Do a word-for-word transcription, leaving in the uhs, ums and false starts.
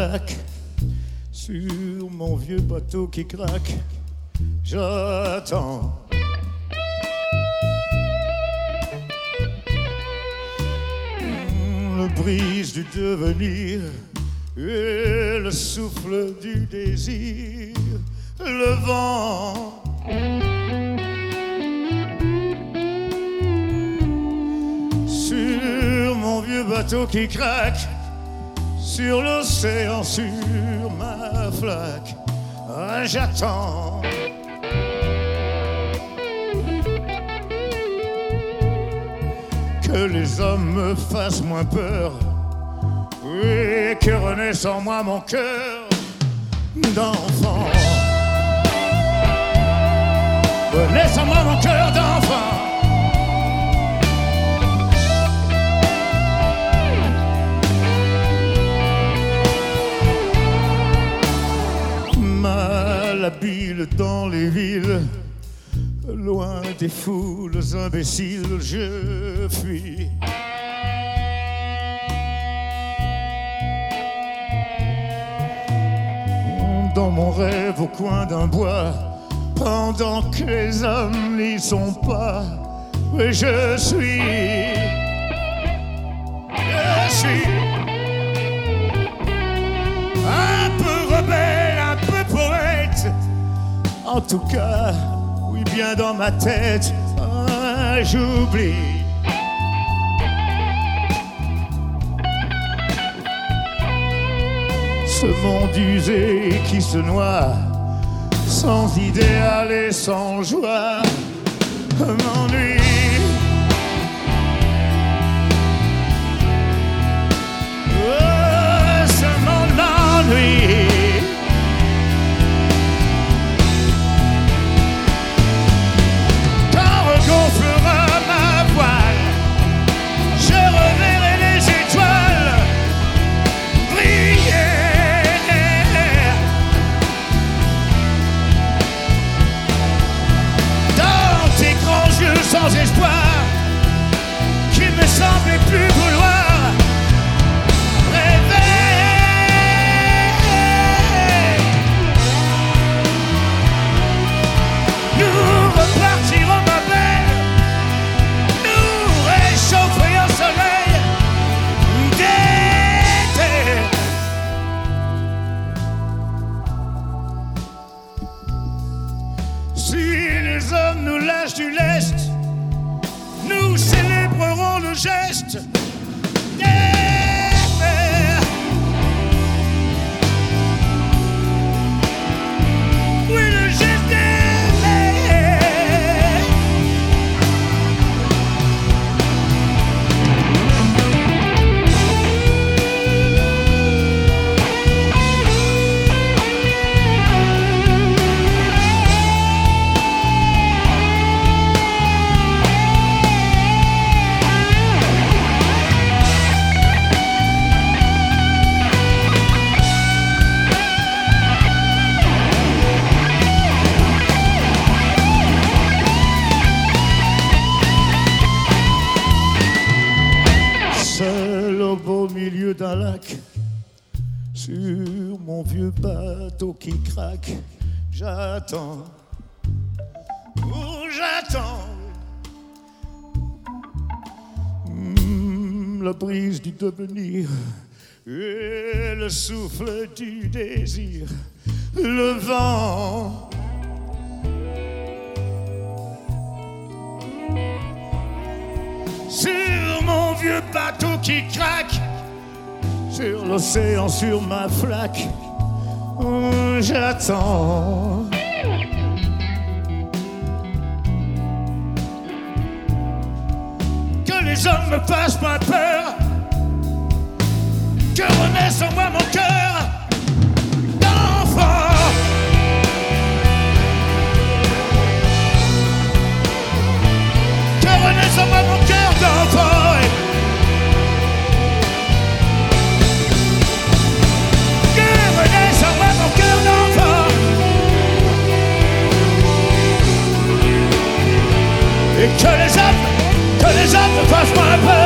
lac, sur mon vieux bateau qui craque, j'attends. Le brise du devenir et le souffle du désir, le vent. Sur mon vieux bateau qui craque, sur l'océan, sur ma flaque, ah, j'attends. Que les hommes me fassent moins peur, et que renaisse en moi mon cœur d'enfant. Renaisse en moi mon cœur d'enfant. Malhabile dans les villes, loin des foules imbéciles, je fuis. Dans mon rêve au coin d'un bois, pendant que les hommes n'y sont pas, je suis, je suis un peu rebelle, un peu poète, en tout cas. Oui, bien dans ma tête, ah, j'oublie. Ce monde usé qui se noie, sans idéal et sans joie, m'ennuie. Oh, ce monde m'ennuie. Gonflera ma voile, je reverrai les étoiles briller. Dans tes grands yeux sans espoir, qui me semblaient plus vouloir rêver. Nous repartirons ma belle, chauffer au soleil d'été. Si les hommes nous lâchent du lest, nous célébrerons le geste. Oui, le geste d'un lac, sur mon vieux bateau qui craque, j'attends, oh, j'attends mmh, la brise du devenir et le souffle du désir, le vent. Sur mon vieux bateau qui craque, sur l'océan, sur ma flaque, oh, j'attends. Que les hommes me fassent pas peur, que renaisse en moi mon cœur d'enfant. Que renaisse en moi mon cœur d'enfant. Et que les hommes, que les hommes ne fassent pas peur.